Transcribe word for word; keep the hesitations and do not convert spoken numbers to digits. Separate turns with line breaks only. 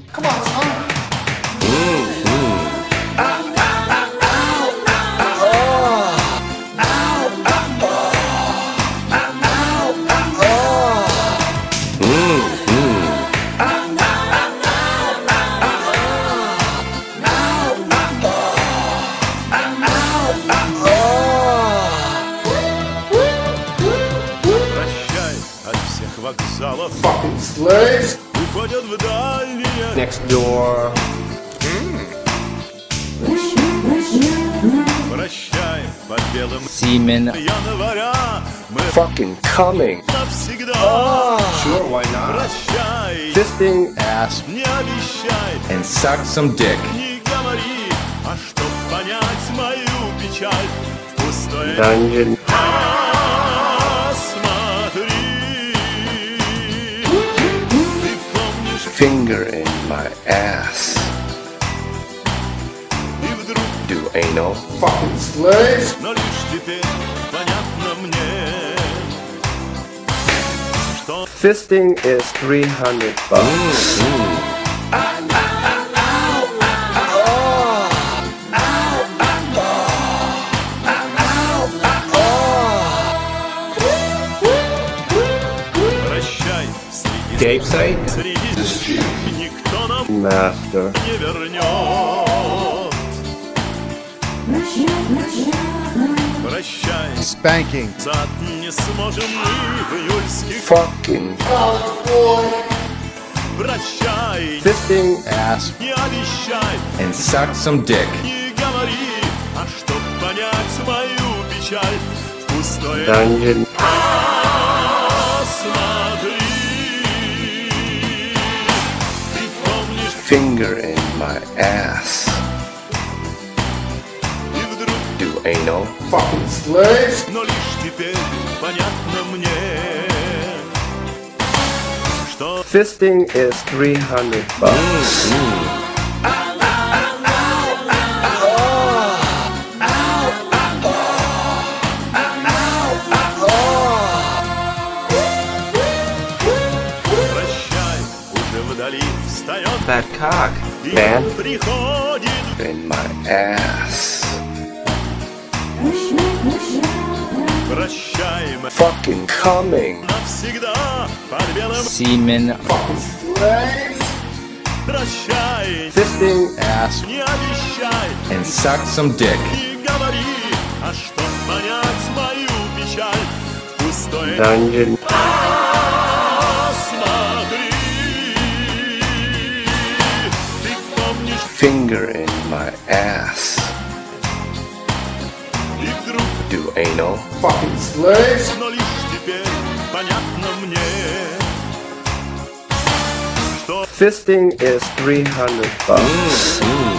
Come on, son. Fucking slaves.
Next door. Semen.
Fucking coming.
Oh, sure, why not?
Fisting
Ass
and suck some dick. Dungeon. Finger in my ass. Do anal.
Fucking slaves.
Но лишь теперь понятно мне, что
Fisting is three hundred bucks.
прощай среди
Gay site?
среди никто нам
Master.
не вернет. Прощай,
Spanking.
зад не сможем мы в июльских.
Fucking.
Прощай,
Fisting
ass
не обещай,
and suck some dick.
не говори, а чтоб понять мою печаль, в пустое
Dungeon.
смотри. Ты помнишь,
Finger in my ass.
и вдруг,
Do anal.
Fucking slaves.
но лишь теперь понятно мне, что
Fisting is three hundred bucks.
прощай, уже вдали встает
That cock.
и
Man
приходит.
in my ass.
Прощай, мы
Fucking coming.
навсегда под белым.
semen
Fucking slaves.
Прощай,
Fisting
ass
не обещай,
and suck some dick.
не говори, а чтоб понять мою печаль, в пустое
Dungeon.
смотри. Ты помнишь,
Finger in my ass.
и вдруг,
Do anal.
Fucking slaves.
но лишь теперь понятно мне, что
Fisting is three hundred bucks.